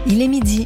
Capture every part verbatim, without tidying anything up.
Il est midi.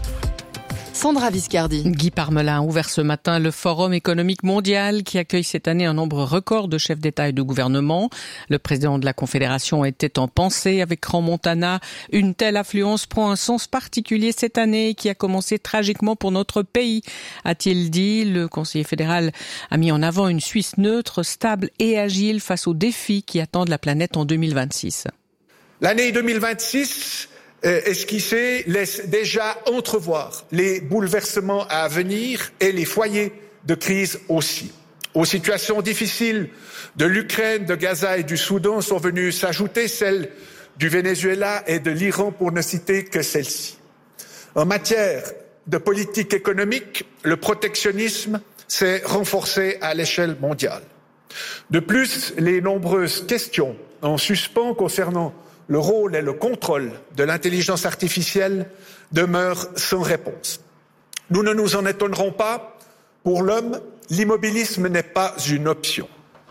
Sandra Viscardi. Guy Parmelin a ouvert ce matin le Forum économique mondial qui accueille cette année un nombre record de chefs d'État et de gouvernement. Le président de la Confédération était en pensée avec Crans-Montana. Une telle affluence prend un sens particulier cette année qui a commencé tragiquement pour notre pays, a-t-il dit. Le conseiller fédéral a mis en avant une Suisse neutre, stable et agile face aux défis qui attendent la planète en deux mille vingt-six. L'année deux mille vingt-six esquissée laisse déjà entrevoir les bouleversements à venir et les foyers de crise aussi. Aux situations difficiles de l'Ukraine, de Gaza et du Soudan sont venues s'ajouter celles du Venezuela et de l'Iran pour ne citer que celles-ci. En matière de politique économique, le protectionnisme s'est renforcé à l'échelle mondiale. De plus, les nombreuses questions en suspens concernant le rôle et le contrôle de l'intelligence artificielle demeurent sans réponse. Nous ne nous en étonnerons pas, pour l'homme, l'immobilisme n'est pas une option.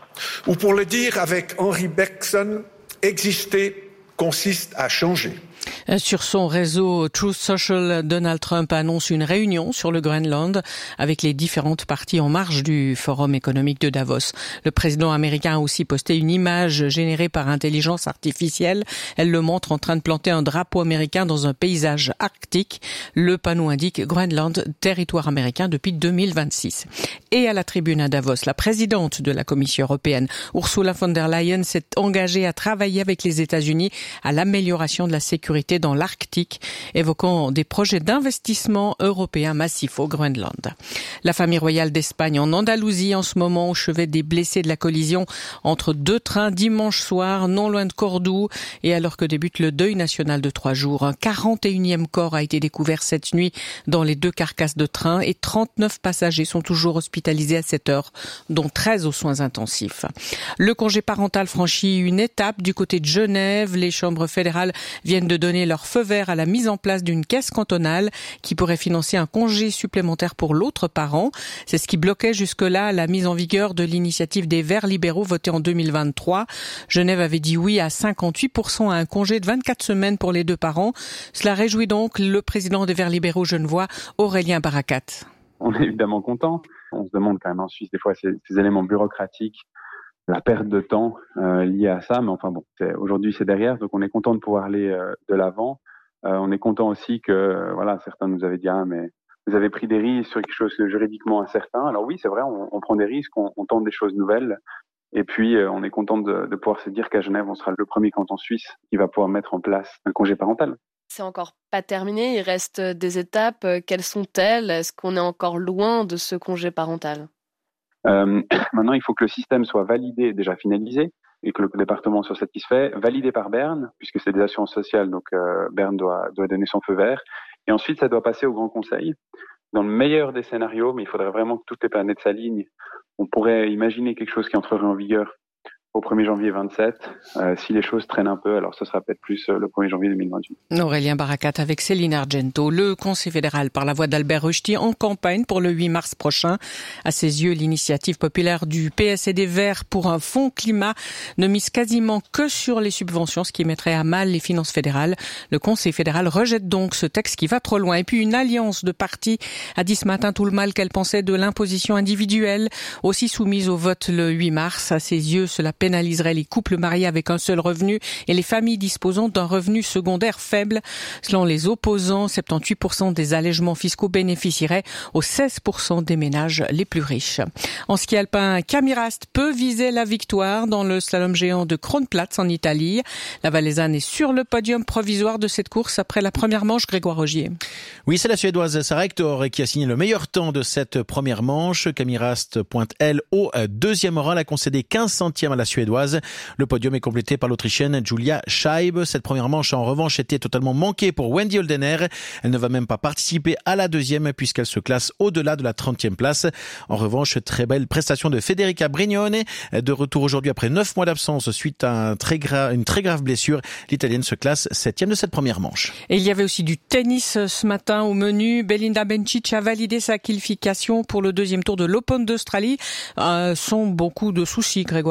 Ou pour le dire avec Henry Bergson, exister consiste à changer. Sur son réseau Truth Social, Donald Trump annonce une réunion sur le Groenland avec les différentes parties en marge du Forum économique de Davos. Le président américain a aussi posté une image générée par intelligence artificielle. Elle le montre en train de planter un drapeau américain dans un paysage arctique. Le panneau indique Groenland, territoire américain depuis deux mille vingt-six. Et à la tribune à Davos, la présidente de la Commission européenne, Ursula von der Leyen, s'est engagée à travailler avec les États-Unis à l'amélioration de la sécurité dans l'Arctique, évoquant des projets d'investissement européens massifs au Groenland. La famille royale d'Espagne en Andalousie en ce moment au chevet des blessés de la collision entre deux trains dimanche soir, non loin de Cordoue, et alors que débute le deuil national de trois jours. Un quarante et unième corps a été découvert cette nuit dans les deux carcasses de train et trente-neuf passagers sont toujours hospitalisés à cette heure, dont treize aux soins intensifs. Le congé parental franchit une étape du côté de Genève. Les chambres fédérales viennent de donner leur feu vert à la mise en place d'une caisse cantonale qui pourrait financer un congé supplémentaire pour l'autre parent. C'est ce qui bloquait jusque-là la mise en vigueur de l'initiative des Verts libéraux votée en deux mille vingt-trois. Genève avait dit oui à cinquante-huit pour cent à un congé de vingt-quatre semaines pour les deux parents. Cela réjouit donc le président des Verts libéraux genevois, Aurélien Barakat. On est évidemment content. On se demande quand même en Suisse des fois ces, ces éléments bureaucratiques, la perte de temps euh, liée à ça, mais enfin bon, c'est, aujourd'hui c'est derrière, donc on est content de pouvoir aller euh, de l'avant. Euh, on est content aussi que, voilà, certains nous avaient dit ah mais vous avez pris des risques sur quelque chose de juridiquement incertain. Alors oui, c'est vrai, on, on prend des risques, on, on tente des choses nouvelles, et puis euh, on est content de, de pouvoir se dire qu'à Genève, on sera le premier canton suisse qui va pouvoir mettre en place un congé parental. C'est encore pas terminé, il reste des étapes. Quelles sont-elles ? Est-ce qu'on est encore loin de ce congé parental ? Euh, maintenant, il faut que le système soit validé, déjà finalisé, et que le département soit satisfait, validé par Berne, puisque c'est des assurances sociales, donc euh, Berne doit, doit donner son feu vert. Et ensuite, ça doit passer au Grand Conseil. Dans le meilleur des scénarios, mais il faudrait vraiment que toutes les planètes s'alignent, on pourrait imaginer quelque chose qui entrerait en vigueur au premier janvier vingt-sept. Euh, si les choses traînent un peu, alors ce sera peut-être plus euh, le premier janvier deux mille vingt-huit. Aurélien Barakat avec Céline Argento. Le Conseil fédéral, par la voix d'Albert Rushdie, en campagne pour le huit mars prochain. À ses yeux, l'initiative populaire du P S et des Verts pour un fonds climat ne mise quasiment que sur les subventions, ce qui mettrait à mal les finances fédérales. Le Conseil fédéral rejette donc ce texte qui va trop loin. Et puis une alliance de partis a dit ce matin tout le mal qu'elle pensait de l'imposition individuelle, aussi soumise au vote le huit mars. À ses yeux, cela pénaliserait les couples mariés avec un seul revenu et les familles disposant d'un revenu secondaire faible. Selon les opposants, soixante-dix-huit pour cent des allègements fiscaux bénéficieraient aux seize pour cent des ménages les plus riches. En ski alpin, Camille Rast peut viser la victoire dans le slalom géant de Kronplatz en Italie. La Valaisanne est sur le podium provisoire de cette course après la première manche. Grégoire Rogier. Oui, c'est la Suédoise Sara Hector qui a signé le meilleur temps de cette première manche. Camille Rast pointe, elle, au deuxième rang. Elle a concédé quinze centièmes à la Suédoise. Le podium est complété par l'Autrichienne Julia Scheib. Cette première manche, en revanche, était totalement manquée pour Wendy Holdener. Elle ne va même pas participer à la deuxième puisqu'elle se classe au-delà de la trentième place. En revanche, très belle prestation de Federica Brignone. De retour aujourd'hui après neuf mois d'absence suite à un très gra- une très grave blessure. L'Italienne se classe septième de cette première manche. Et il y avait aussi du tennis ce matin au menu. Belinda Bencic a validé sa qualification pour le deuxième tour de l'Open d'Australie. Euh, sans beaucoup de soucis, Grégoire.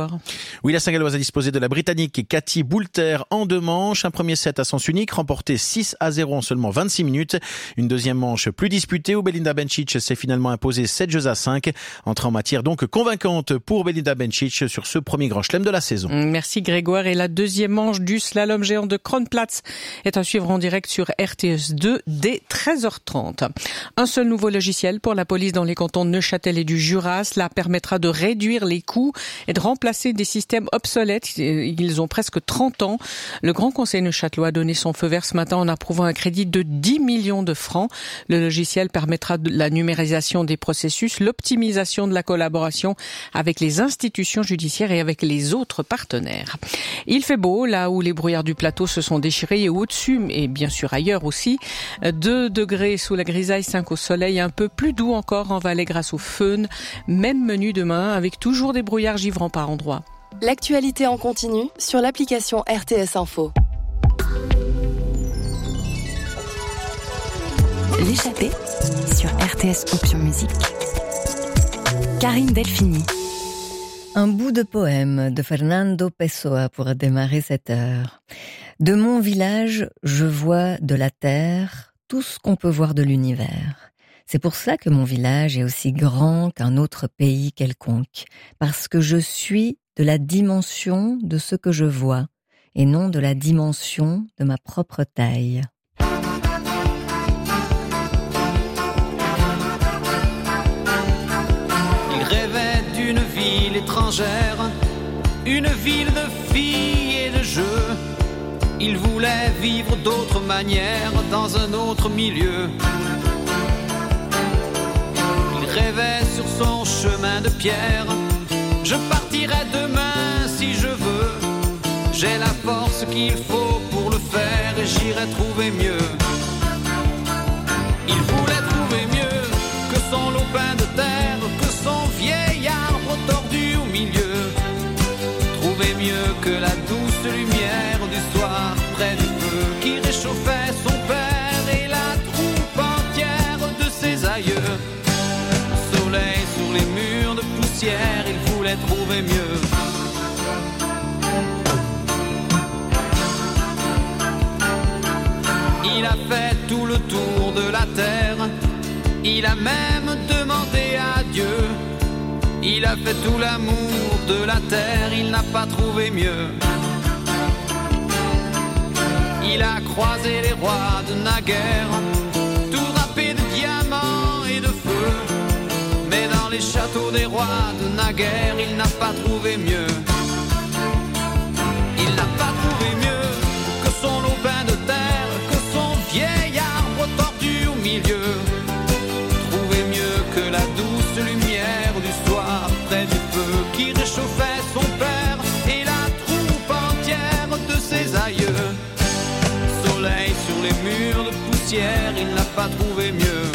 Oui, la Saint-Galloise a disposé de la Britannique Cathy Boulter en deux manches. Un premier set à sens unique, remporté six à zéro en seulement vingt-six minutes. Une deuxième manche plus disputée où Belinda Bencic s'est finalement imposée sept jeux à cinq. Entrée en matière donc convaincante pour Belinda Bencic sur ce premier grand chelem de la saison. Merci Grégoire. Et la deuxième manche du slalom géant de Kronplatz est à suivre en direct sur R T S deux dès treize heures trente. Un seul nouveau logiciel pour la police dans les cantons de Neuchâtel et du Jura. Cela permettra de réduire les coûts et de remplacer des systèmes obsolètes. Ils ont presque trente ans. Le Grand Conseil neuchâtelois a donné son feu vert ce matin en approuvant un crédit de dix millions de francs. Le logiciel permettra de la numérisation des processus, l'optimisation de la collaboration avec les institutions judiciaires et avec les autres partenaires. Il fait beau là où les brouillards du plateau se sont déchirés et au-dessus, et bien sûr ailleurs aussi. deux degrés sous la grisaille, cinq au soleil, un peu plus doux encore en Valais grâce au föhn. Même menu demain avec toujours des brouillards givrants par endroits. L'actualité en continu sur l'application R T S Info. L'échappée sur R T S Option Musique. Karine Delphini. Un bout de poème de Fernando Pessoa pour démarrer cette heure. De mon village, je vois de la terre tout ce qu'on peut voir de l'univers. C'est pour ça que mon village est aussi grand qu'un autre pays quelconque, parce que je suis de la dimension de ce que je vois, et non de la dimension de ma propre taille. Il rêvait d'une ville étrangère, une ville de filles et de jeux. Il voulait vivre d'autres manières dans un autre milieu. Il rêvait sur son chemin de pierre. Je partirai demain si je veux. J'ai la force qu'il faut pour le faire et j'irai trouver mieux. Il voulait trouver mieux que son lopin de terre, que son vieil arbre tordu au milieu. Trouver mieux que la douce lumière du soir près du feu qui réchauffait son père et la troupe entière de ses aïeux. Le soleil sur les murs de poussière, il voulait trouver mieux. Il a fait tout le tour de la terre, il a même demandé à Dieu. Il a fait tout l'amour de la terre, il n'a pas trouvé mieux. Il a croisé les rois de naguère, tout râpés de diamants et de feu. Mais dans les châteaux des rois de naguère, il n'a pas trouvé mieux. Il n'a pas trouvé mieux que son lopin de terre, que son vieil arbre tordu au milieu. Trouver mieux que la douce lumière du soir près du feu qui réchauffait son père et la troupe entière de ses aïeux. Soleil sur les murs de poussière, il n'a pas trouvé mieux.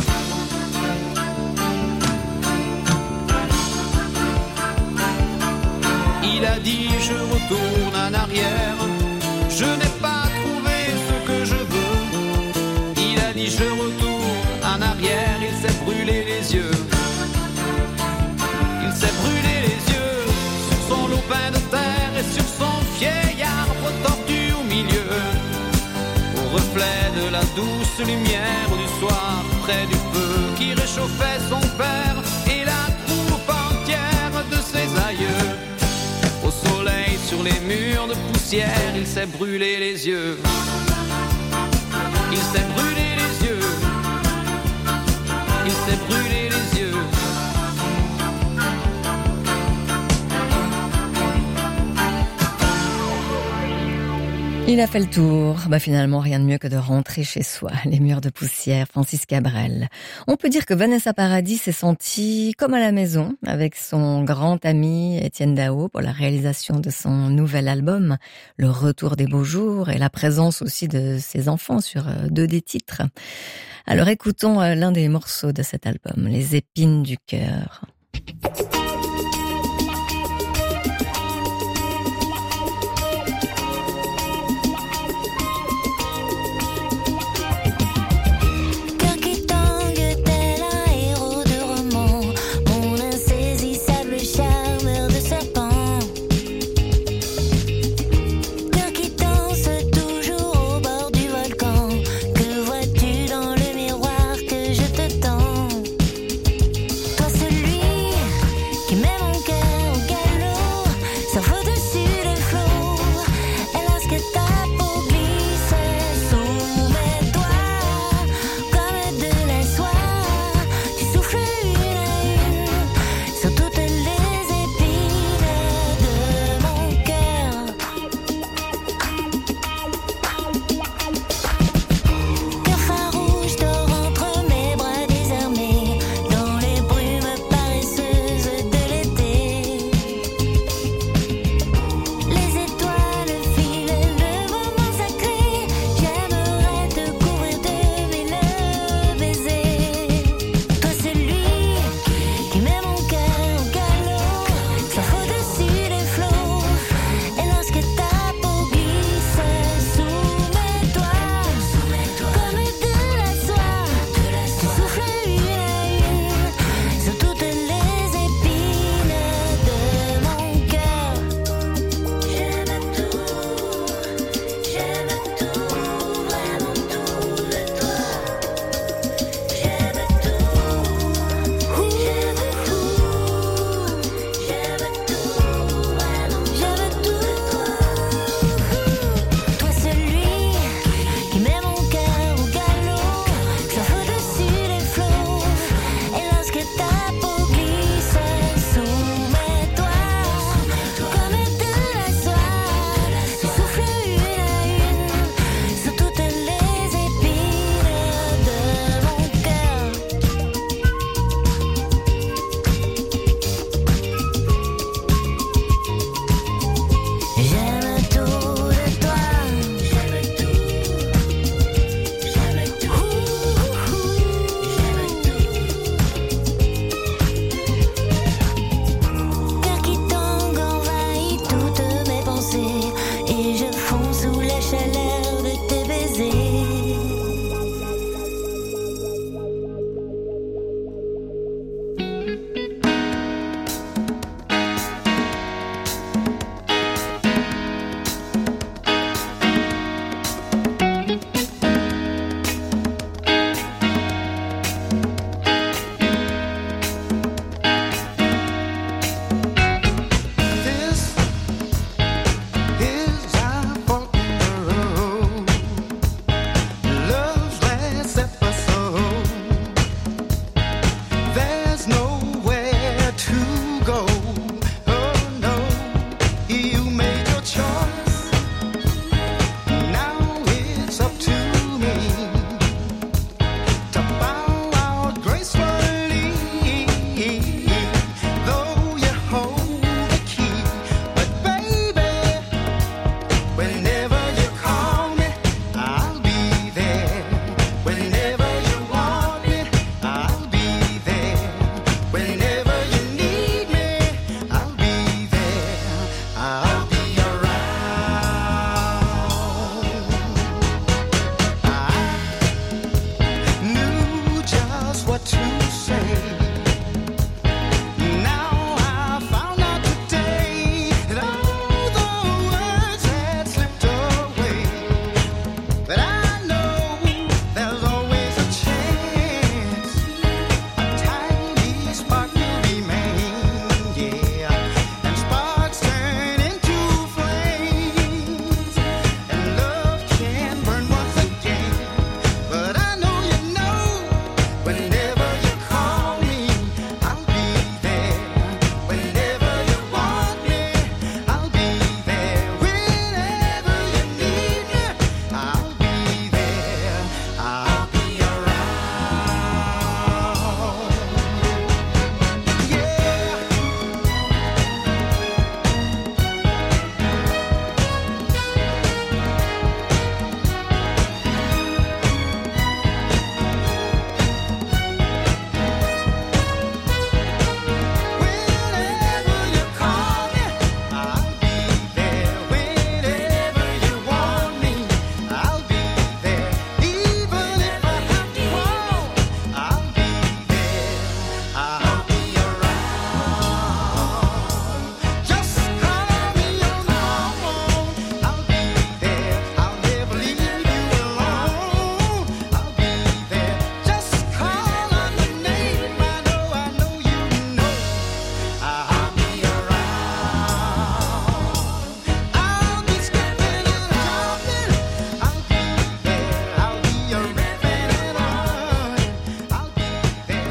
Il a dit je retourne en arrière, je n'ai pas trouvé ce que je veux. Il a dit je retourne en arrière, il s'est brûlé les yeux. Il s'est brûlé les yeux sur son lopin de terre et sur son vieil arbre tordu au milieu. Au reflet de la douce lumière du soir près du feu qui réchauffait son père et la troupe entière de ses aïeux. Au soleil sur les murs de poussière, il s'est brûlé les yeux. Il s'est brûlé les yeux. Il s'est brûlé les yeux. Il a fait le tour. Bah finalement, rien de mieux que de rentrer chez soi. Les murs de poussière, Francis Cabrel. On peut dire que Vanessa Paradis s'est sentie comme à la maison avec son grand ami Étienne Dao pour la réalisation de son nouvel album, Le Retour des Beaux Jours, et la présence aussi de ses enfants sur deux des titres. Alors écoutons l'un des morceaux de cet album, Les Épines du cœur.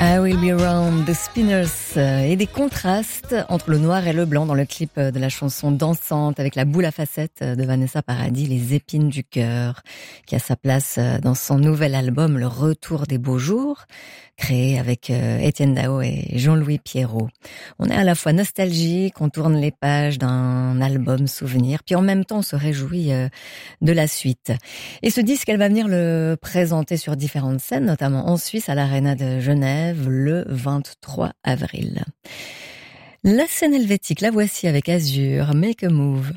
I Will Be Around the Spinners et des contrastes entre le noir et le blanc dans le clip de la chanson dansante avec la boule à facettes de Vanessa Paradis, Les épines du cœur, qui a sa place dans son nouvel album Le Retour des beaux jours, créé avec Étienne Dao et Jean-Louis Pierrot. On est à la fois nostalgique, on tourne les pages d'un album souvenir, puis en même temps on se réjouit de la suite. Et ce disque, elle va venir le présenter sur différentes scènes, notamment en Suisse à l'Arena de Genève le vingt-trois avril. La scène helvétique, la voici avec Azur, Make a Move.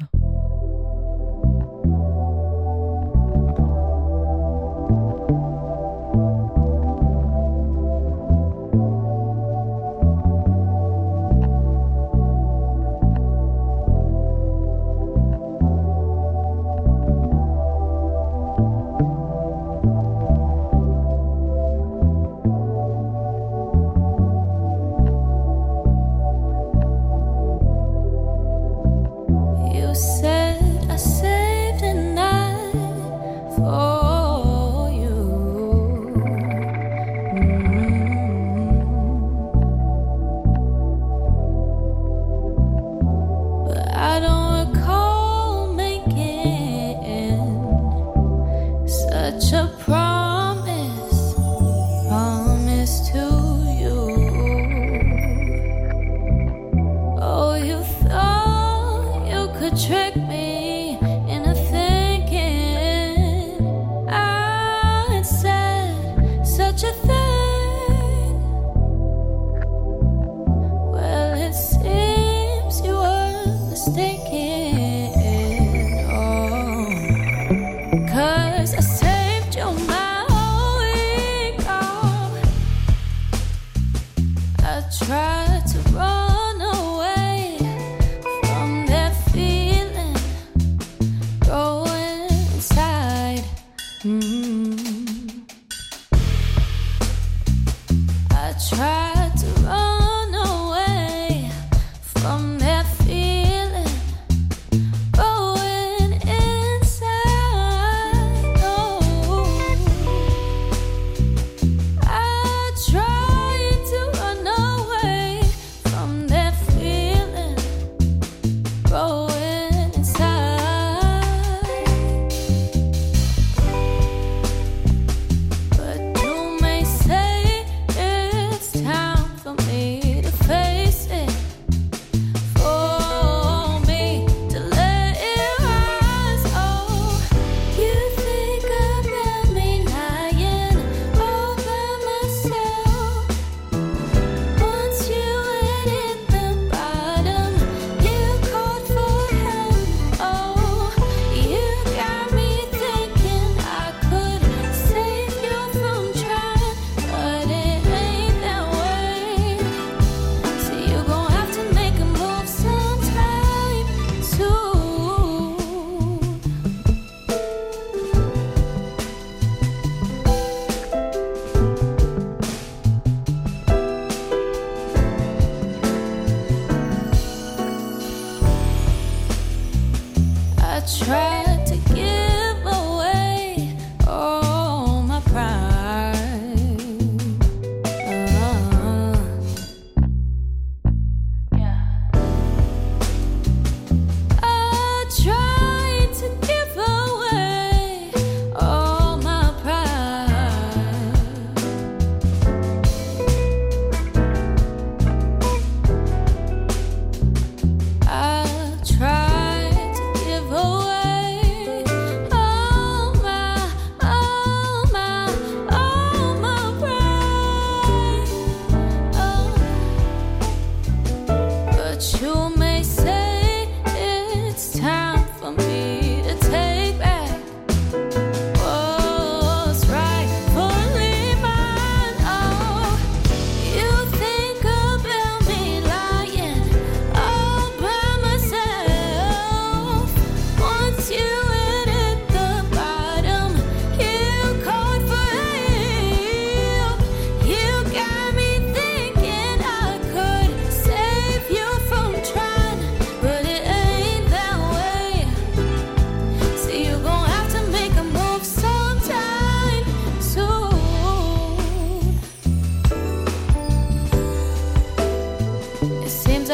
Away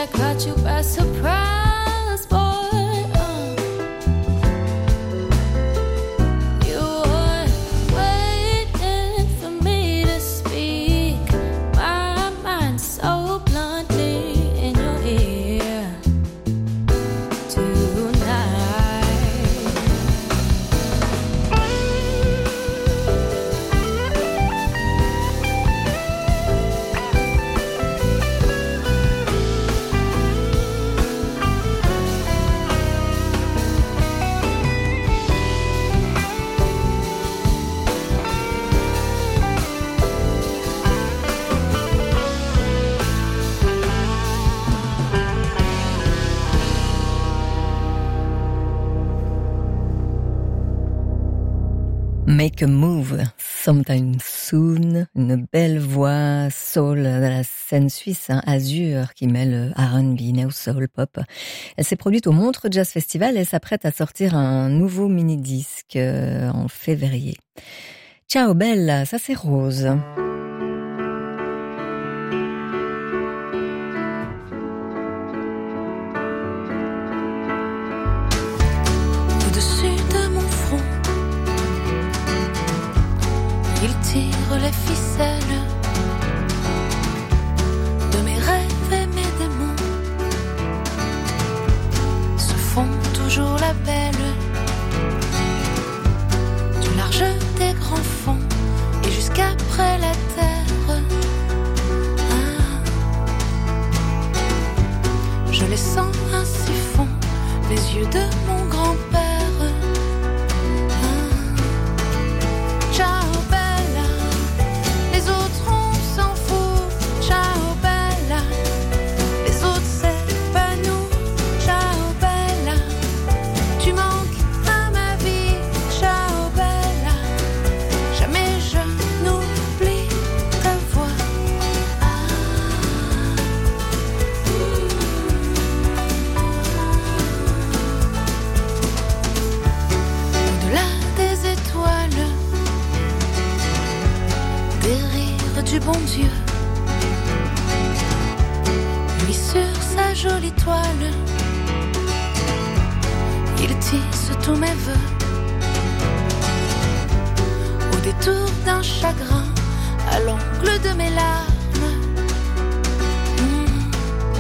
caught you by surprise, boy. Uh. You were waiting for me to speak my mind so bluntly in your ear tonight. Make a Move, Sometime Soon, une belle voix soul de la scène suisse, hein, Azur, qui mêle R and B, Neo Soul, Pop. Elle s'est produite au Montreux Jazz Festival et s'apprête à sortir un nouveau mini-disque euh, en février. Ciao Bella, ça c'est Rose. Au-dessus de mon front, il tire les ficelles de mes rêves et mes démons. Se font toujours la belle du large des grands fonds et jusqu'après la terre. Ah. Je les sens ainsi fond les yeux de mon grand-père. Du bon Dieu, lui sur sa jolie toile, il tisse tous mes vœux. Au détour d'un chagrin, à l'angle de mes larmes, mmh.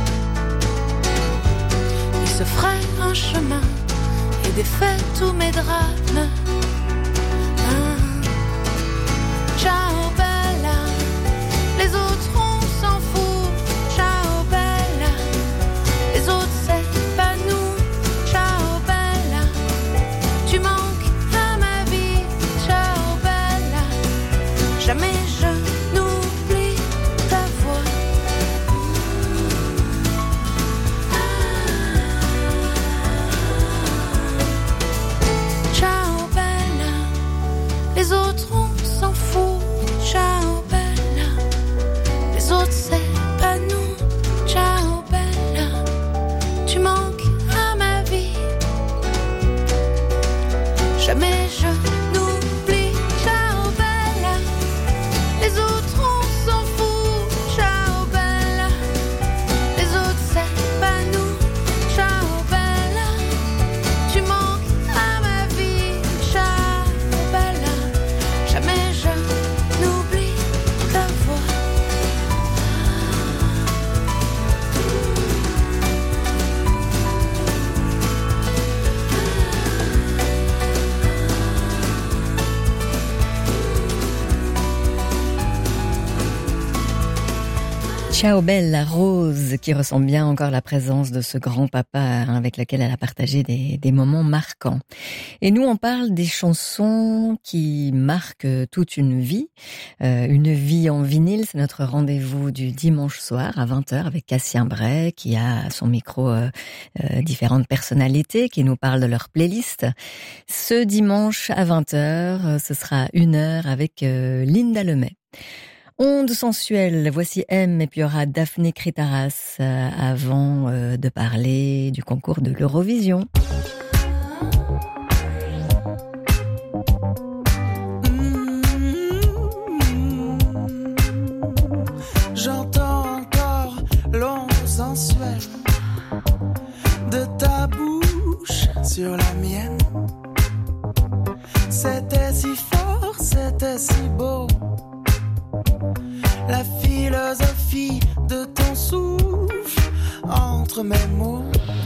il se ferait un chemin et défait tous mes drames. Mmh. Ciao. Les autres on s'en fout, ciao bella. Les autres c'est pas nous, ciao bella. Tu manques à ma vie, ciao bella. Jamais je n'oublie ta voix. Ciao bella. Les autres on s'en fout, ciao bella. Les autres c'est pas nous, ciao bella. Tu manques à ma vie. Jamais je n'oublie, ciao bella. Les autres on s'en fout, ciao bella. Les autres c'est pas nous, ciao bella. Tu manques à ma vie, ciao bella. Jamais je n'oublie ta voix. Ciao Bella, Rose, qui ressent bien encore la présence de ce grand-papa hein, avec lequel elle a partagé des, des moments marquants. Et nous, on parle des chansons qui marquent toute une vie. Euh, une vie en vinyle, c'est notre rendez-vous du dimanche soir à vingt heures avec Cassien Bray, qui a à son micro euh, euh, différentes personnalités, qui nous parlent de leur playlist. Ce dimanche à vingt heures, ce sera une heure avec euh, Linda Lemay. Onde sensuelle, voici M et puis il y aura Daphné Kritaras euh, avant euh, de parler du concours de l'Eurovision. J'entends encore l'onde sensuelle sur la mienne. C'était si fort, c'était si beau. La philosophie de ton souffle entre mes mots.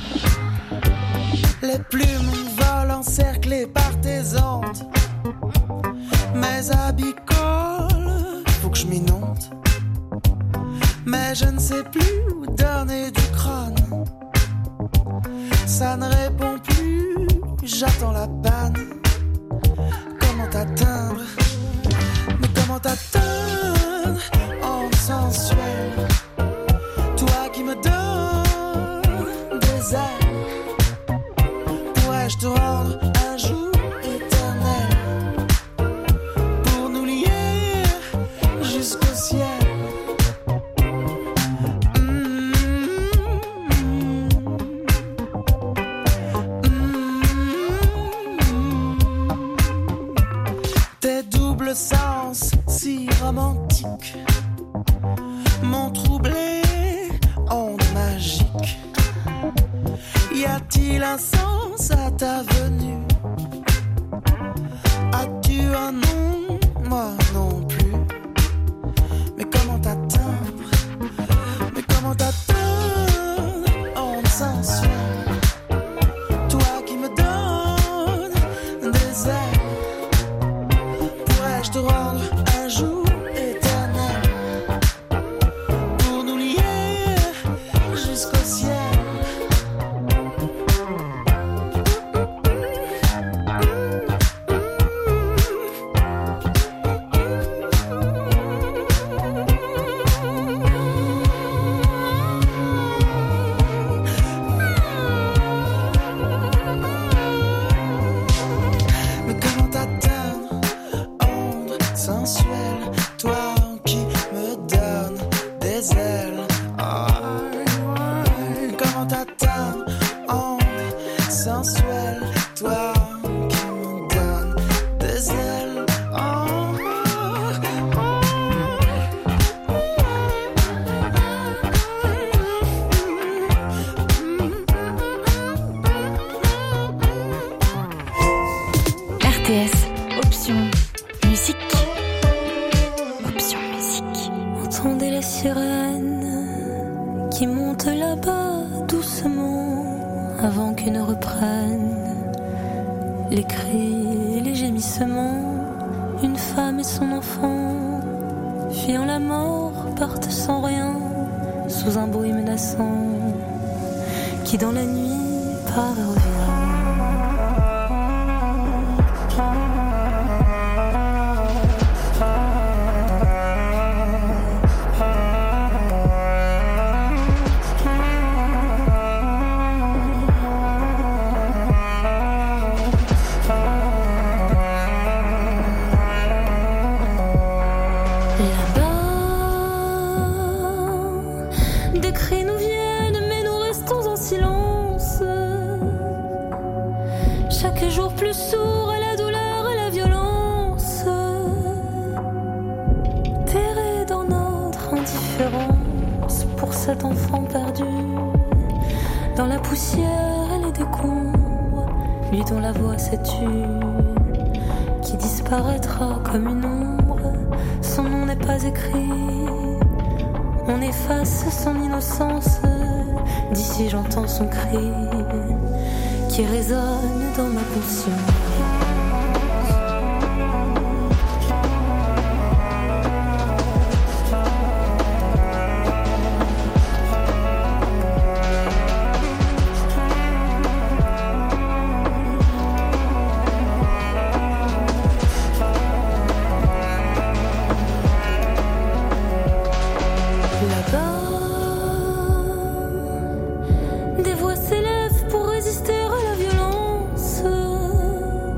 Les plumes volent encerclées par tes ondes. Mes habits collent, faut que je m'inonde. Mais je ne sais plus où donner du crâne. Ça ne répond plus, j'attends la panne. Comment t'atteindre? Mais comment t'atteindre en sensuel? Toi qui me donnes des ailes, pourrais-je te rendre un jour éternel pour nous lier jusqu'au ciel? Sens si romantique m'ont troublé en magique. Y a-t-il un sens à ta venue? As-tu un nom? Moi non plus. Mais comment t'atteindre? Mais comment t'atteindre en sensuel? Toi qui me donnes des ailes, te rendre un jour éternel pour nous lier jusqu'au ciel. Mais comment t'atteindre sensuel, toi qui me donnes des ailes. Oh, comment t'atteindre en sensuel, toi qui me donnes des ailes. Oh, R T S, option musique. Option musique. Entendez les sirènes qui montent là-bas doucement avant qu'une ne reprenne. Les cris, les gémissements, une femme et son enfant, fuyant la mort, partent sans rien, sous un bruit menaçant, qui dans la nuit part et revient. Des cris nous viennent, mais nous restons en silence. Chaque jour plus sourd à la douleur, à la violence. Terré dans notre indifférence pour cet enfant perdu. Dans la poussière et les décombres, lui dont la voix s'est tue, qui disparaîtra comme une ombre, son nom n'est pas écrit. On efface son innocence, d'ici j'entends son cri qui résonne dans ma conscience. Des voix s'élèvent pour résister à la violence.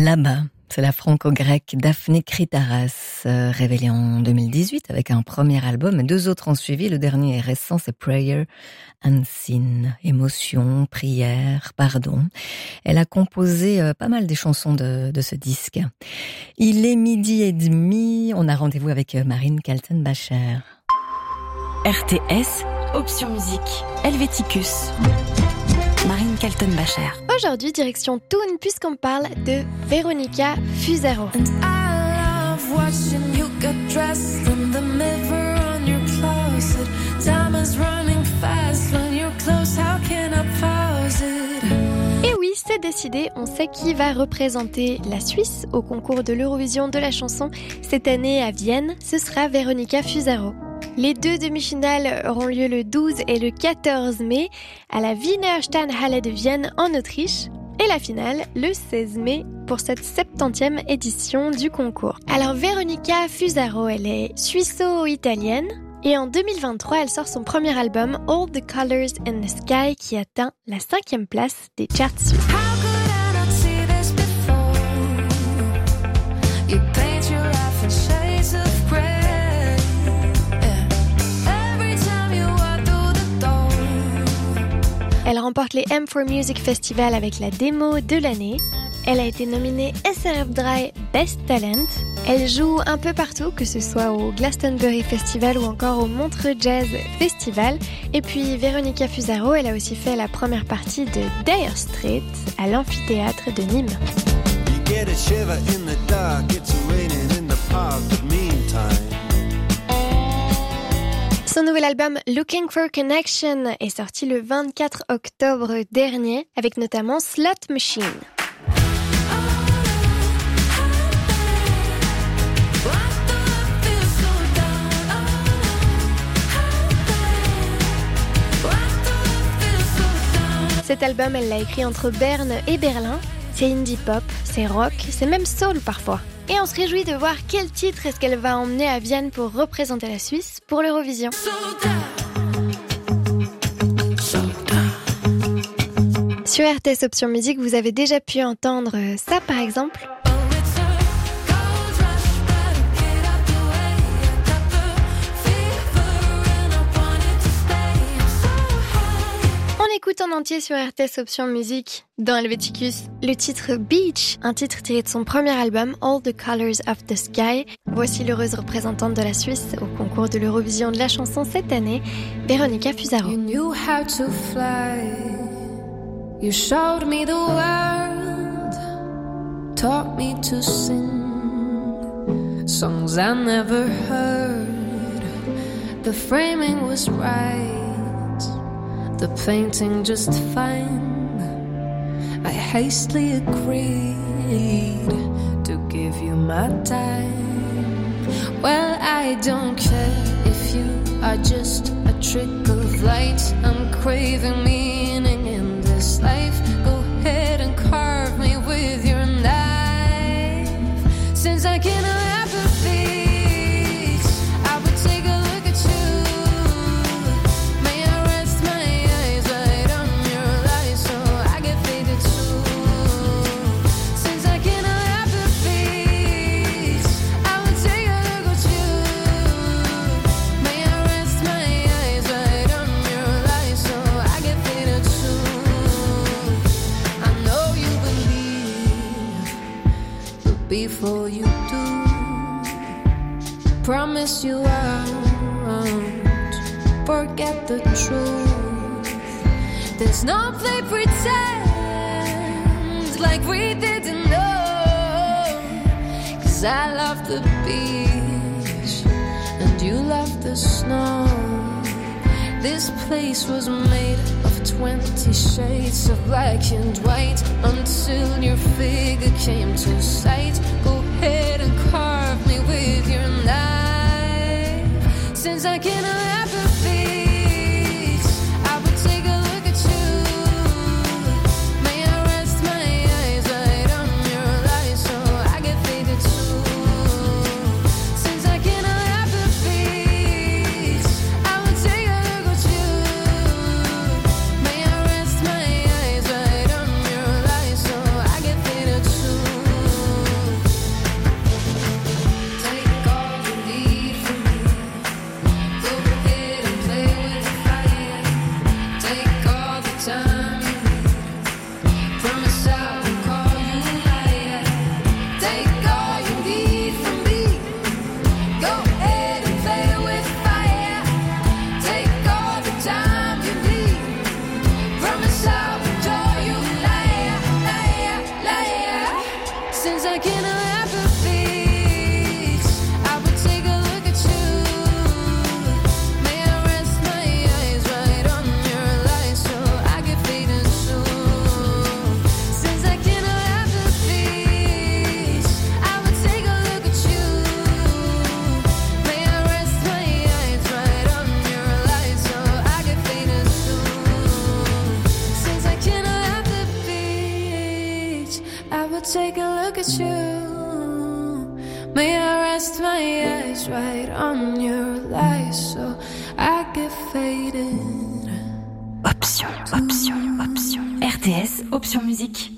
Là-bas, c'est la franco-grecque Daphne Kritaras, euh, révélée en deux mille dix-huit avec un premier album et deux autres ont suivi. Le dernier est récent, c'est Prayer and Sin. Émotion, prière, pardon. Elle a composé euh, pas mal des chansons de, de ce disque. Il est midi et demi, on a rendez-vous avec euh, Marine Kaltenbacher. R T S, option musique, Helvéticus. Marine Kaltenbacher. Aujourd'hui, direction Thun, puisqu'on parle de Veronica Fusaro. And I love watching you get dressed in the mirror on your closet. Time is running fast when you're close, how can I pause it? Et oui, c'est décidé, on sait qui va représenter la Suisse au concours de l'Eurovision de la chanson cette année à Vienne. Ce sera Veronica Fusaro. Les deux demi-finales auront lieu le douze et le quatorze mai à la Wiener Stadthalle de Vienne en Autriche et la finale le seize mai pour cette septantième édition du concours. Alors Veronica Fusaro, elle est suisse-italienne et en deux mille vingt-trois, elle sort son premier album All the Colors in the Sky qui atteint la cinquième place des charts suisses. Elle remporte les M four Music Festival avec la démo de l'année. Elle a été nominée S R F Dry Best Talent. Elle joue un peu partout, que ce soit au Glastonbury Festival ou encore au Montreux Jazz Festival. Et puis Veronica Fusaro, elle a aussi fait la première partie de Dire Straits à l'amphithéâtre de Nîmes. You get a shiver in the dark, it's raining in the park, but meantime. Son nouvel album Looking for Connection est sorti le vingt-quatre octobre dernier, avec notamment Slot Machine. Cet album, elle l'a écrit entre Berne et Berlin. C'est indie pop, c'est rock, c'est même soul parfois. Et on se réjouit de voir quel titre est-ce qu'elle va emmener à Vienne pour représenter la Suisse pour l'Eurovision. Sur R T S Option Musique, vous avez déjà pu entendre ça par exemple. Écoute en entier sur R T S Option Musique dans Helvéticus le titre Beach, un titre tiré de son premier album All the Colors of the Sky. Voici l'heureuse représentante de la Suisse au concours de l'Eurovision de la chanson cette année, Veronica Fusaro. You knew how to fly. You showed me the world, taught me to sing songs I never heard. The framing was right, the painting just fine. I hastily agreed to give you my time. Well, I don't care if you are just a trick of light. I'm craving meaning in this life. Go ahead and carve me with your knife. Since I cannot have the feet, I would take a look at you. Before you do, promise you I won't forget the truth. There's no play pretend like we didn't know. Cause I love the beach and you love the snow. This place was made of twenty shades of black and white until your figure came to sight. Go ahead and carve me with your knife. Since I cannot have the feet, I would take a look at you. May I rest my eyes right on your lies so I get faded too. Since I cannot have the feet, I would take a look at you. May I rest my eyes right on your lies so I get faded too. May I rest my eyes right on your lies so I get faded. Option, option, option. R T S, option musique.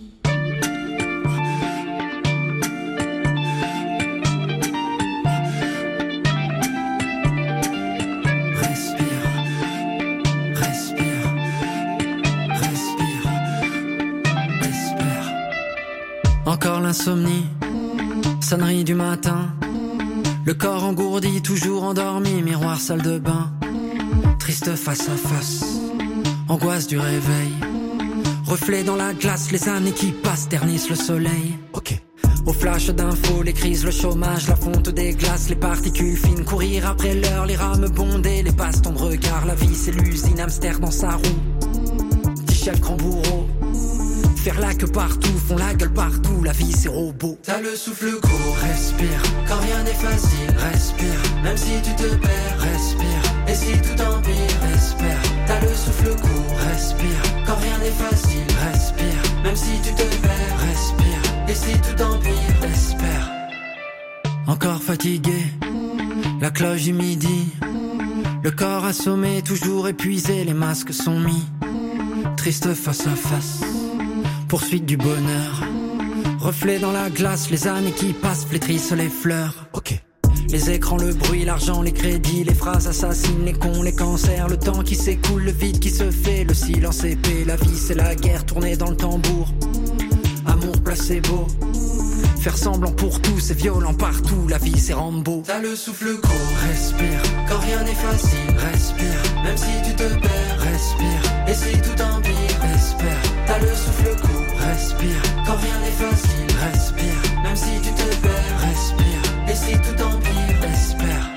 Encore l'insomnie, sonnerie du matin, le corps engourdi, toujours endormi, miroir salle de bain, triste face à face, angoisse du réveil, reflet dans la glace, les années qui passent ternissent le soleil. Ok. Au flash d'infos, les crises, le chômage, la fonte des glaces, les particules fines, courir après l'heure, les rames bondées, les bastons de regard, la vie c'est l'usine, hamster dans sa roue, petit chef grand bourreau. Faire la queue partout, font la gueule partout, la vie c'est robot. T'as le souffle court, respire, quand rien n'est facile, respire. Même si tu te perds, respire. Et si tout empire, espère. T'as le souffle court, respire, quand rien n'est facile, respire. Même si tu te perds, respire. Et si tout empire, espère. Encore fatigué, la cloche du midi. Le corps assommé, toujours épuisé, les masques sont mis. Triste face à face. Poursuite du bonheur, reflet dans la glace, les années qui passent flétrissent les fleurs. Ok. Les écrans, le bruit, l'argent, les crédits, les phrases assassines, les cons, les cancers, le temps qui s'écoule, le vide qui se fait, le silence épais, la vie c'est la guerre tournée dans le tambour. Amour placebo, faire semblant pour tout, c'est violent partout, la vie c'est Rambo. T'as le souffle court, respire, quand rien n'est facile, respire. Même si tu te perds, respire. Et si tout empire, espère. T'as le souffle court, respire, quand rien n'est facile, respire. Même si tu te perds, respire. Et si tout empire, espère.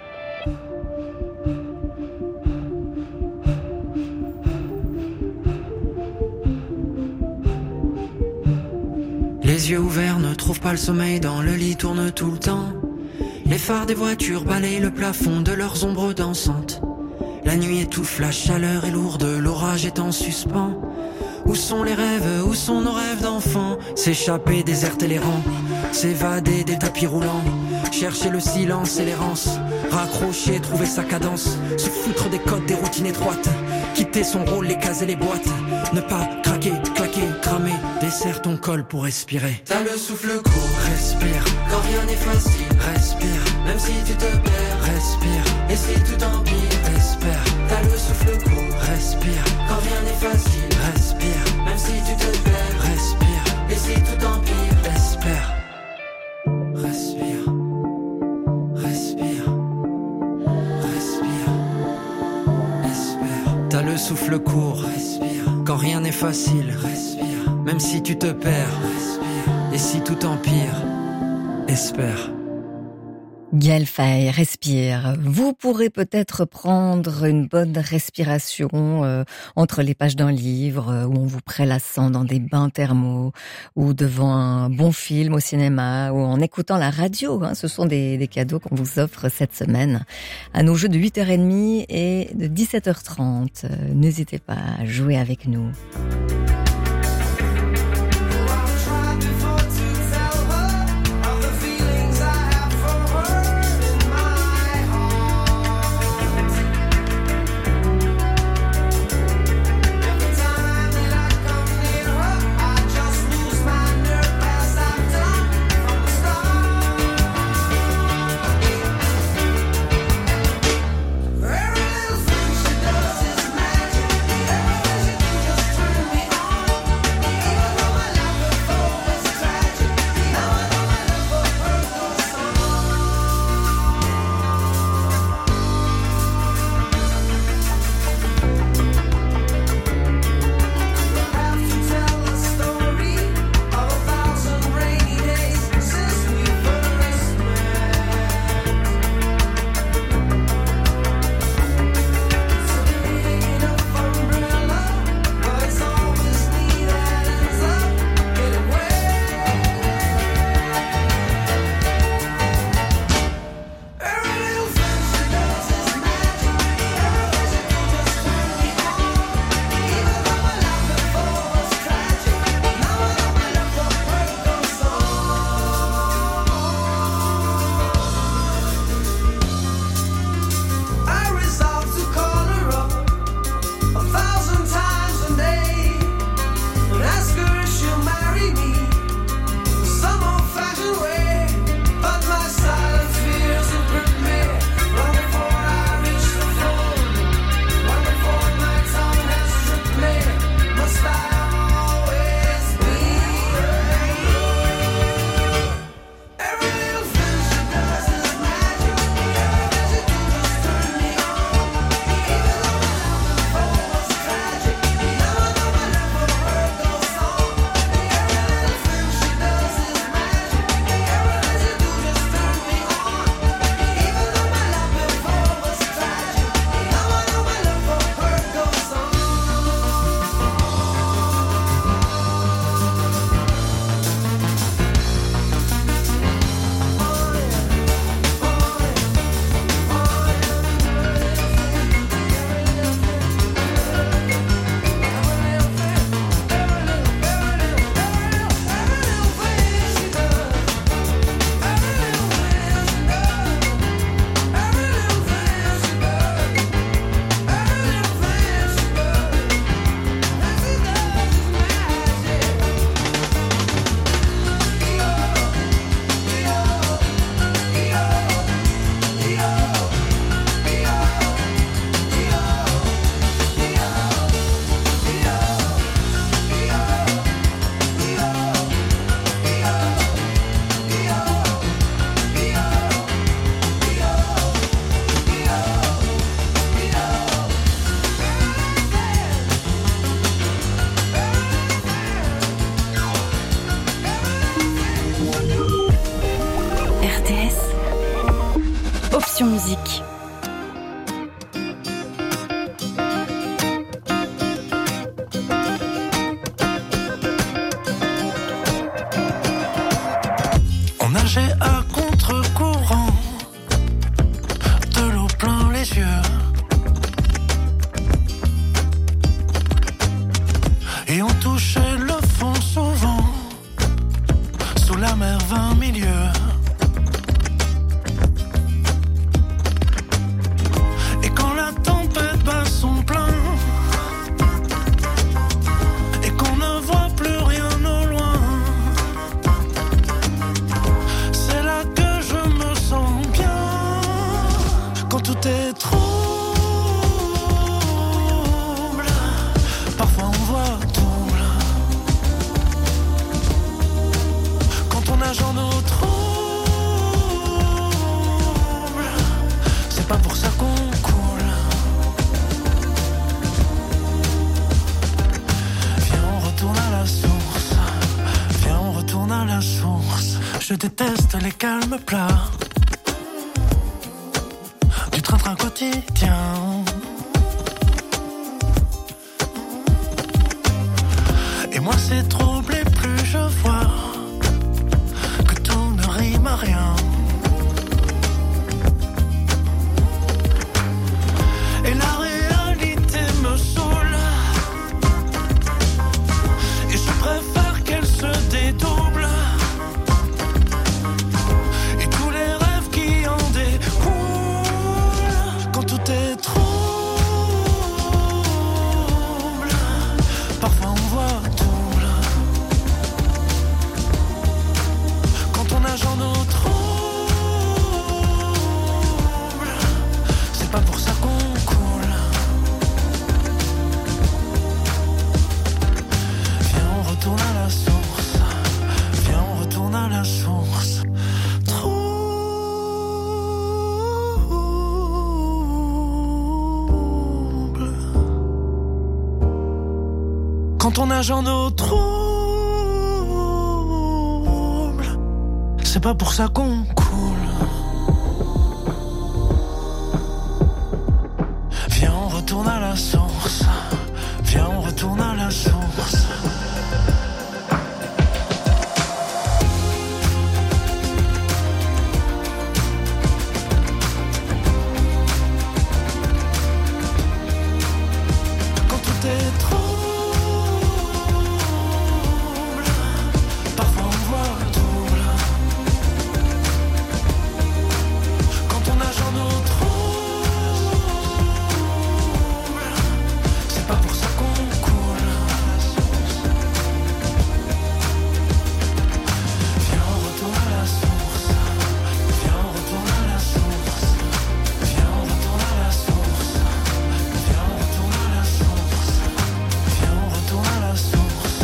Les yeux ouverts ne trouvent pas le sommeil, dans le lit tournent tout le temps. Les phares des voitures balayent le plafond de leurs ombres dansantes. La nuit étouffe, la chaleur est lourde, l'orage est en suspens. Où sont les rêves, où sont nos rêves d'enfants? S'échapper, déserter les rangs, s'évader des tapis roulants. Chercher le silence et l'errance, raccrocher, trouver sa cadence. Se foutre des codes, des routines étroites. Quitter son rôle, les cases et les boîtes. Ne pas craquer, claquer, cramer. Desserre ton col pour respirer. T'as le souffle court, respire. Quand rien n'est facile, respire. Même si tu te perds, respire. Et si tout empire, espère. T'as le souffle court, respire. Quand rien n'est facile, respire. Même si tu te perds, respire. Et si tout empire, espère. Respire. Respire. Respire. Espère. T'as le souffle court, respire. Quand rien n'est facile, respire. Même si tu te perds, respire. Et si tout empire, espère. Gaël Faye, respire. Vous pourrez peut-être prendre une bonne respiration euh, entre les pages d'un livre, euh, où on vous prélassant dans des bains thermaux, ou devant un bon film au cinéma, ou en écoutant la radio. Hein. Ce sont des, des cadeaux qu'on vous offre cette semaine à nos jeux de huit heures trente et de dix-sept heures trente. Euh, n'hésitez pas à jouer avec nous. Very little thing she does is magic. Everything she do just turns me on. R T S. Option musique. On nageait à contre-courant, de l'eau plein les yeux. Et on touchait le fond souvent, sous la mer vingt milieux. Et quand la tempête bat son plein, et qu'on ne voit plus rien au loin, c'est là que je me sens bien. Quand tout est trouble, parfois on voit double. Quand on nage en eau trouble, c'est pas pour ça qu'on coule. Viens, on retourne à la source. Viens, on retourne à la source. Je déteste les calmes plats du train-train quotidien. Et moi c'est troublé, plus je vois que tout ne rime à rien. Et la réalité me saoule, et je préfère qu'elle se dédouble. Et tous les rêves qui en découlent, quand tout est trouble, parfois on voit double. Quand on nage en eau trouble, c'est pas pour ça qu'on coule. Viens, on retourne à la source. Viens, on retourne à la source. Trouble. Quand on nage en eau trouble, c'est pas pour ça qu'on coule. Viens, on retourne à la source. Viens, on retourne à la source. Quand tout est trouble, parfois on voit double. Quand on nage en eau trouble, c'est pas pour ça qu'on coule. Viens, on retourne à la source. Viens, on retourne à la source. Viens, on retourne à la source. Viens, on retourne à la source. Viens, on retourne à la source.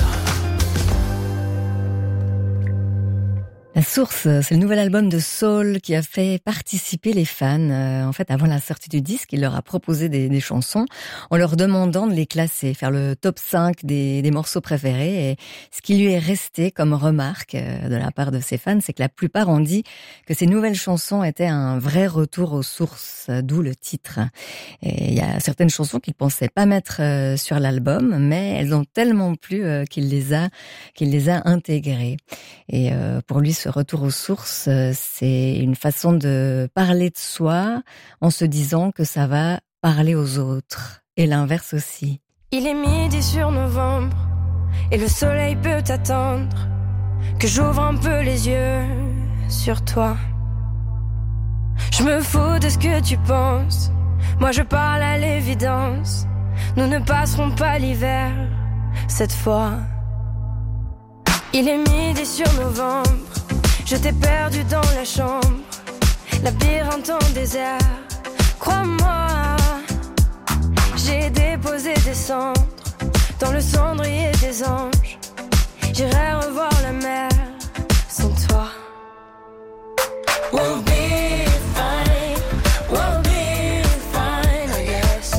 La Source, c'est le nouvel album de Saul qui a fait participer les fans. Euh, en fait, avant la sortie du disque, il leur a proposé des, des chansons en leur demandant de les classer, faire le top cinq des, des morceaux préférés. Et ce qui lui est resté comme remarque euh, de la part de ses fans, c'est que la plupart ont dit que ces nouvelles chansons étaient un vrai retour aux sources, d'où le titre. Et il y a certaines chansons qu'il pensait pas mettre euh, sur l'album, mais elles ont tellement plu euh, qu'il les a, qu'il les a intégrées. Et euh, pour lui, ce retour aux sources, euh, c'est une façon de parler de soi en se disant que ça va parler aux autres. Et l'inverse aussi. Il est midi sur novembre et le soleil peut attendre que j'ouvre un peu les yeux sur toi. Je me fous de ce que tu penses, moi je parle à l'évidence. Nous ne passerons pas l'hiver cette fois. Il est midi sur novembre, je t'ai perdu dans la chambre, labyrinthe en désert. Crois-moi, j'ai déposé des cendres dans le cendrier des anges. J'irai revoir la mer sans toi. We'll be fine, we'll be fine, I guess.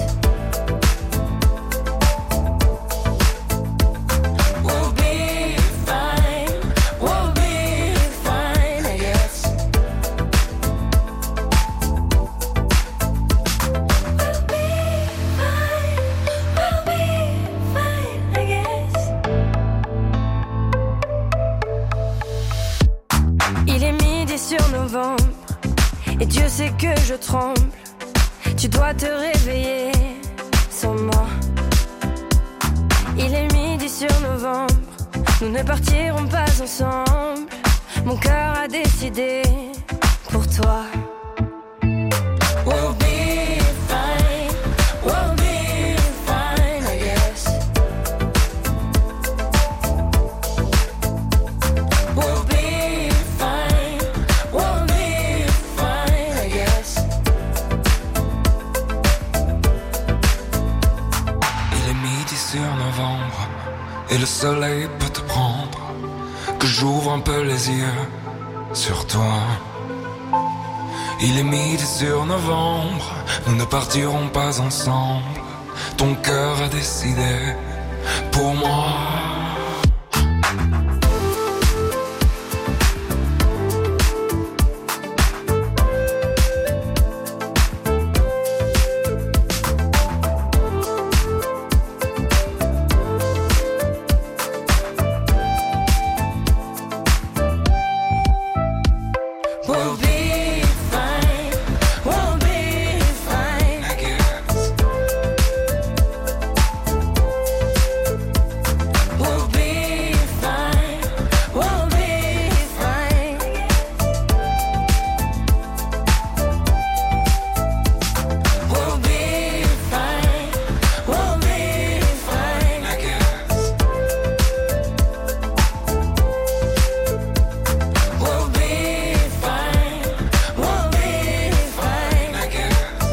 We'll be fine, we'll be fine, I guess. Et Dieu sait que je tremble. Tu dois te réveiller sans moi. Il est midi sur novembre. Nous ne partirons pas ensemble. Mon cœur a décidé pour toi. We'll be fine, we'll be fine, I guess. We'll be fine, we'll be fine, I guess. Il est midi sur novembre et le soleil peut te prendre. Que j'ouvre un peu les yeux sur toi. Il est midi sur novembre, nous ne partirons pas ensemble. Ton cœur a décidé pour moi. We'll be fine, we'll be fine, I guess. We'll be fine, we'll be fine. We'll be fine, we'll be fine, I guess. We'll be fine, we'll be fine, I guess.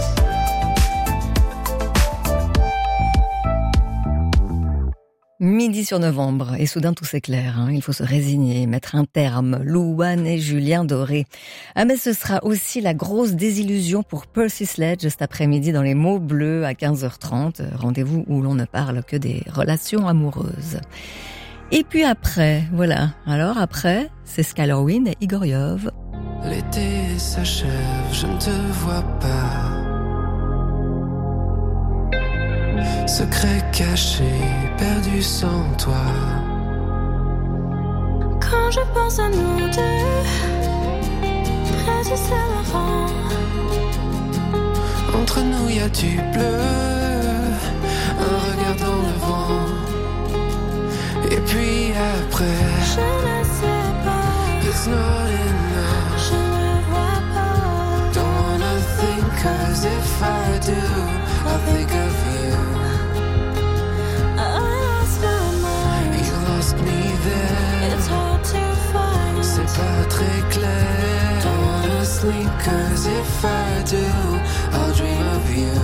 Midi sur novembre, et soudain tout s'éclaire, hein. Il faut se résigner, mettre un terme. Louane et Julien Doré. Ah mais ce sera aussi la grosse désillusion pour Percy Sledge cet après-midi dans les mots bleus à quinze heures trente. Rendez-vous où l'on ne parle que des relations amoureuses. Et puis après, voilà. Alors après, c'est Skallowin et Igoriov. L'été s'achève, je ne te vois pas. Secret caché, perdu sans toi. Quand je pense à nous deux, près du Saint-Laurent, Entre nous y a du bleu, un regard dans le vent. Et puis après, je ne sais pas, it's not enough. je ne vois pas. Don't wanna think, cause if I do, I'll think of you. I lost my mind, You lost me there. it's hard to find. C'est pas très clair. Don't wanna sleep, cause if I do, I'll dream of you.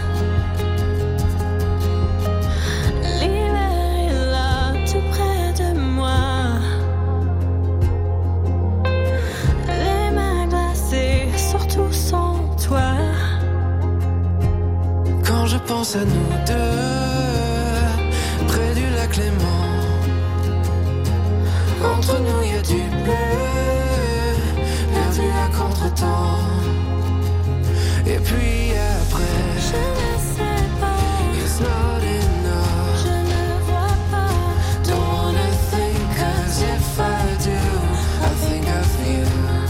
L'hiver est là, tout près de moi. Les mains glacées, surtout sans toi. Quand je pense à nous deux, près du lac Léman, entre nous y a du bleu, perdu à contre-temps. Et puis après, Je ne sais pas, it's not enough. je ne vois pas. Don't wanna think, cause if I do, I'll think of you.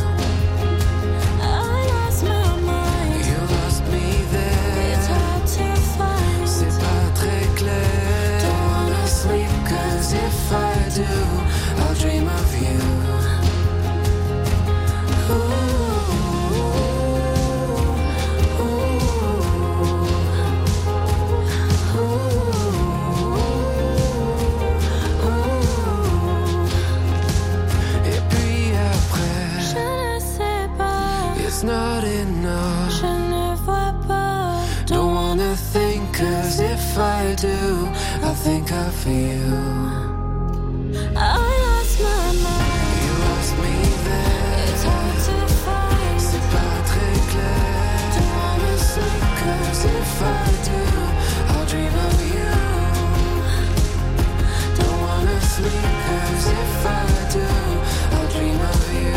I lost my mind, You lost me it's there. hard to find. C'est pas très clair. Don't wanna sleep, cause if I do, I'll dream of you. Et puis après, Je ne sais pas, it's not enough. je ne vois pas. Don't wanna think, cause if I do, I'll think of you. I lost my mind, You lost me there. it's hard to find. C'est pas très clair. Don't wanna sleep, cause if I do, I'll dream of you. Don't wanna sleep, cause if I do, I'll dream of you.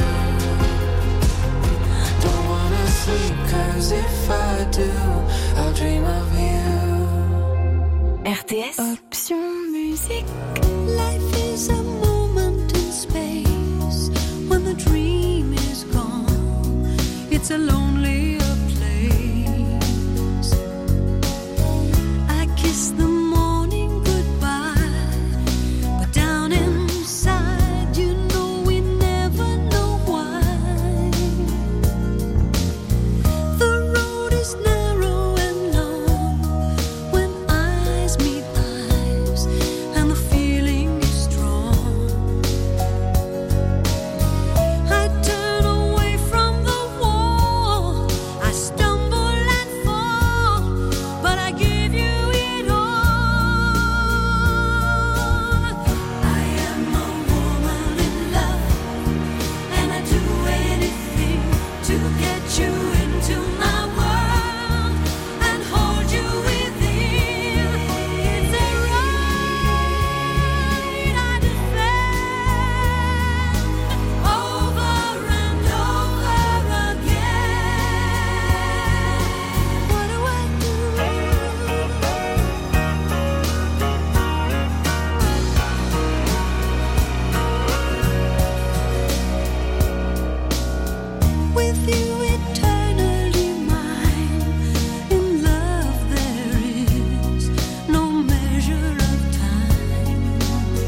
Don't wanna sleep, cause if I do, I'll dream of you. R T S Option musique. Life is a moment in space when the dream is gone. It's it's a lonelier place. I kiss the morning goodbye, but down inside, you know we never know why. The road is narrow and long when eyes meet eyes, and the feeling is strong. I turn away from the wall, I stumble and fall, but I give you it all. I am a woman in love, and I do anything to get you into my world and hold you within. It's a right I defend over and over again. What do I do? With you eternally mine, in love there is no measure of time.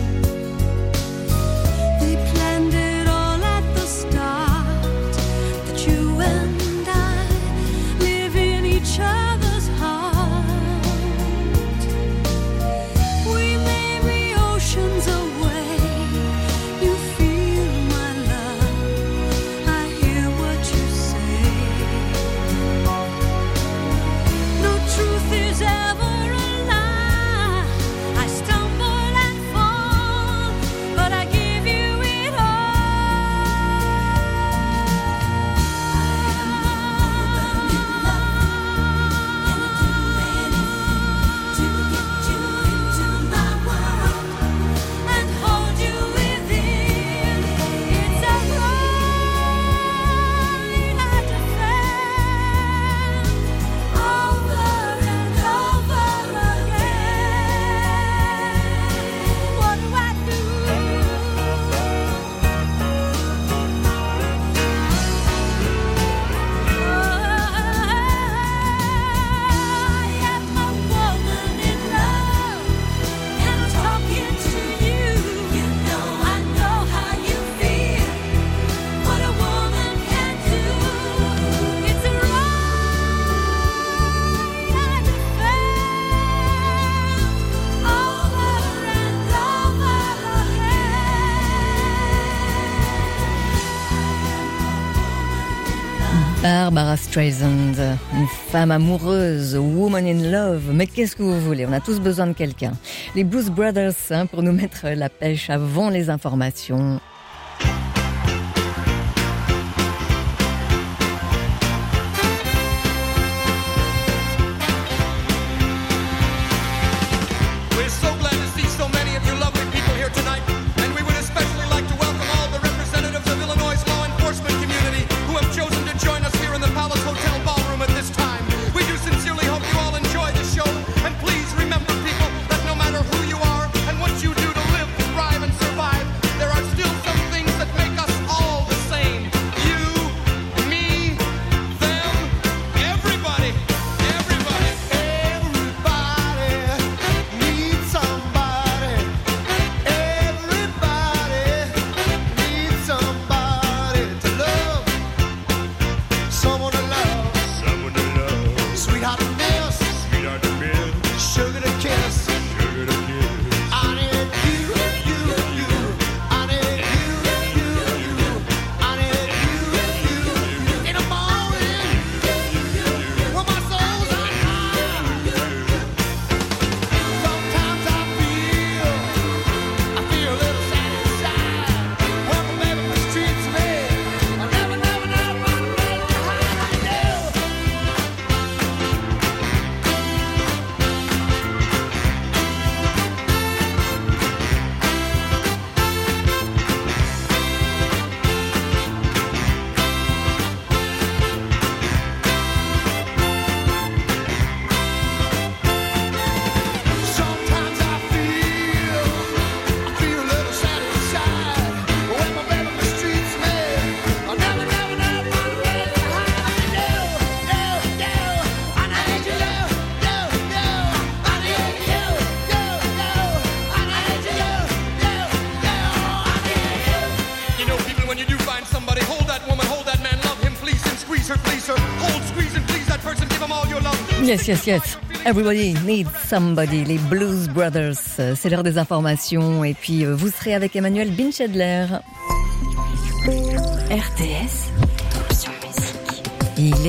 We planned it all at the start, that you and I live in each other's heart. We may be oceans away, you feel my love, I hear what you say. No truth is ever a lie. I stumble and fall, but I give you it all. To get you into my world and hold you within. It's a right I defend over and over again. What do I do? I am a woman in love, and I'm talking to you. You know I know how you feel, what a woman can do. It's a right I defend over and over Barbara Streisand, une femme amoureuse, woman in love. Mais qu'est-ce que vous voulez? On a tous besoin de quelqu'un. Les Blues Brothers, hein, pour nous mettre la pêche avant les informations. We're so glad to see so many of you lovely people here tonight, and we would especially like to welcome all the representatives of Illinois' law enforcement community who have chosen to join us here in the Palace Hotel Ballroom at this time. We do sincerely hope you all enjoy the show, and please remember, people, that no matter who you are and what you do to live, thrive, and survive, there are still some Yes, yes, yes. Everybody needs somebody. Les Blues Brothers. C'est l'heure des informations. Et puis, vous serez avec Emmanuel Binchedler. R T S, option musique. Il est